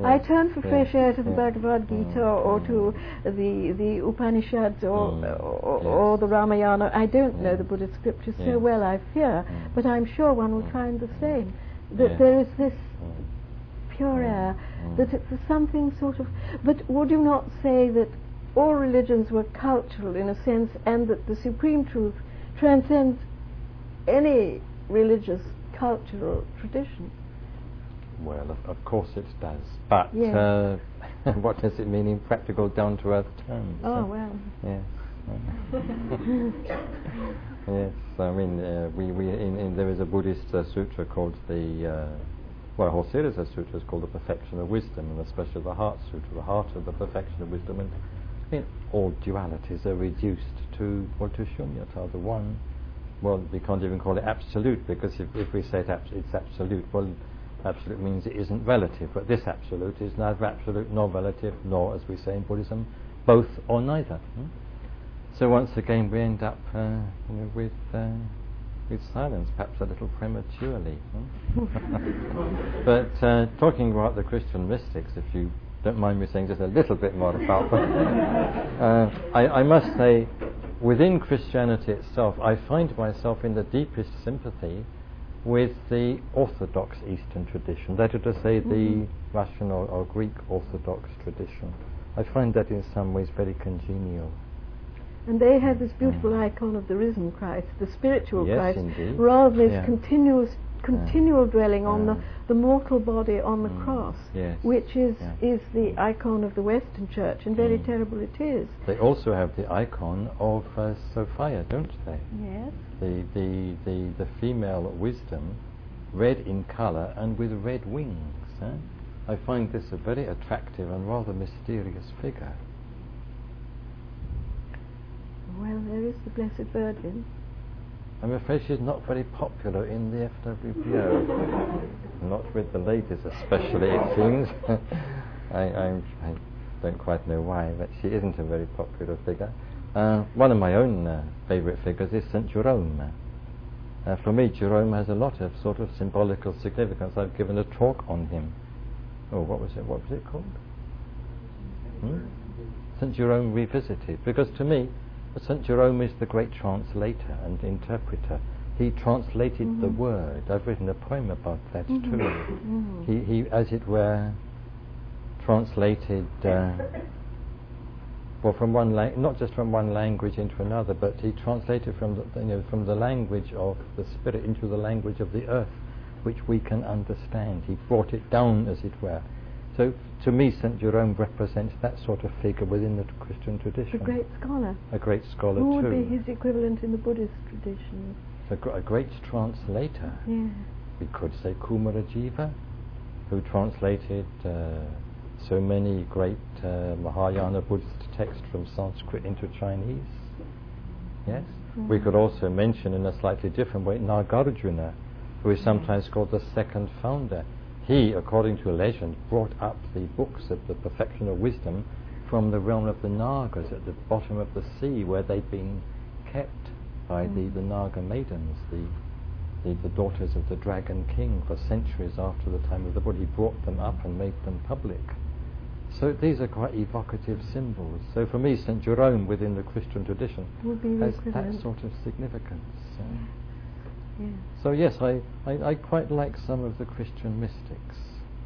I turn for fresh air to the Bhagavad Gita or to the Upanishads or the Ramayana. I don't know the Buddhist scriptures so well, I fear, but I'm sure one will find the same. That there is this pure air, that it's something sort of... But would you not say that all religions were cultural in a sense, and that the supreme truth transcends any religious cultural tradition? Well, of course it does. But what does it mean in practical, down-to-earth terms? Oh, well. Yes. Yes, I mean, there is a Buddhist sutra called a whole series of sutras called the Perfection of Wisdom, and especially the Heart Sutra, the Heart of the Perfection of Wisdom. And all dualities are reduced to shunyata, the one. Well, we can't even call it absolute, because if we say it's absolute, well, absolute means it isn't relative, but this absolute is neither absolute nor relative, nor, as we say in Buddhism, both or neither. So once again we end up with silence, perhaps a little prematurely. But talking about the Christian mystics, if you don't mind me saying just a little bit more about them, I must say, within Christianity itself, I find myself in the deepest sympathy with the Orthodox Eastern tradition, that is to say the Russian or Greek Orthodox tradition. I find that in some ways very congenial. And they have this beautiful icon of the risen Christ, the spiritual Christ, indeed. rather than this continual dwelling on the mortal body on the cross, which is the icon of the Western Church, and very terrible it is. They also have the icon of Sophia, don't they? Yes. The female wisdom, red in colour and with red wings. I find this a very attractive and rather mysterious figure. Well, there is the Blessed Virgin. I'm afraid she's not very popular in the FWBO. Not with the ladies especially, it seems. I don't quite know why, but she isn't a very popular figure. One of my own favourite figures is St. Jerome. For me, Jerome has a lot of sort of symbolical significance. I've given a talk on him. Oh, what was it called? St. Jerome Revisited. Because to me, St. Jerome is the great translator and interpreter. He translated the word. I've written a poem about that too. He, as it were, translated from one not just from one language into another, but he translated from the language of the spirit into the language of the earth, which we can understand. He brought it down, as it were. So, to me, St. Jerome represents that sort of figure within the Christian tradition. A great scholar. A great scholar Who too. would be his equivalent in the Buddhist tradition? A great translator. Yeah. We could say Kumarajiva, who translated so many great Mahayana Buddhist texts from Sanskrit into Chinese. Yes. We could also mention, in a slightly different way, Nagarjuna, who is sometimes called the second founder. He, according to legend, brought up the books of the Perfection of Wisdom from the realm of the Nagas at the bottom of the sea, where they'd been kept by the Naga maidens, the daughters of the Dragon King, for centuries after the time of the Buddha. He brought them up and made them public. So these are quite evocative symbols. So for me, St. Jerome within the Christian tradition has that sort of significance. So yes, I quite like some of the Christian mystics.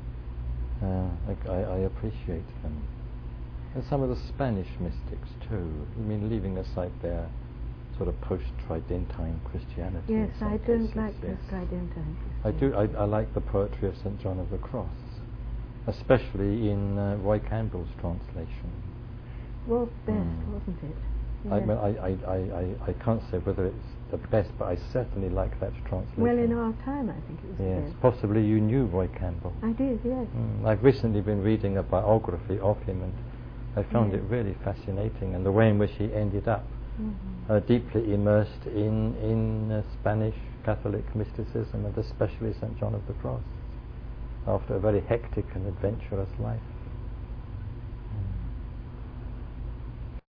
I appreciate them. And some of the Spanish mystics too. I mean, leaving aside their sort of post-Tridentine Christianity. Yes, I don't like post-Tridentine Christianity. I like the poetry of St. John of the Cross, especially in Roy Campbell's translation. Was best, wasn't it? Yes. I can't say whether it's the best, but I certainly like that translation. Well, in our time, I think it was the best. Possibly you knew Roy Campbell. I did, yes. I've recently been reading a biography of him, and I found it really fascinating, and the way in which he ended up deeply immersed in Spanish Catholic mysticism, and especially St. John of the Cross, after a very hectic and adventurous life.